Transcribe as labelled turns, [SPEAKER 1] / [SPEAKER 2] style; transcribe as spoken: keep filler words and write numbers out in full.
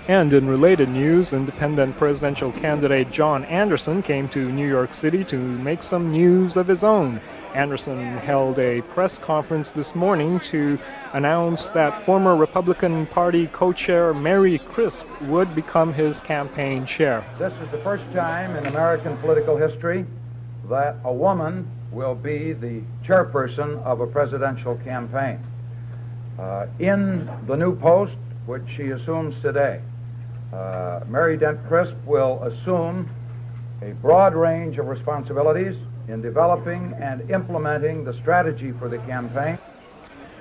[SPEAKER 1] And in related news, independent presidential candidate John Anderson came to New York City to make some news of his own. Anderson held a press conference this morning to announce that former Republican Party co-chair Mary Crisp would become his campaign chair.
[SPEAKER 2] This is the first time in American political history that a woman will be the chairperson of a presidential campaign. Uh, in the new post, which she assumes today, uh, Mary Dent Crisp will assume a broad range of responsibilities in developing and implementing the strategy for the campaign.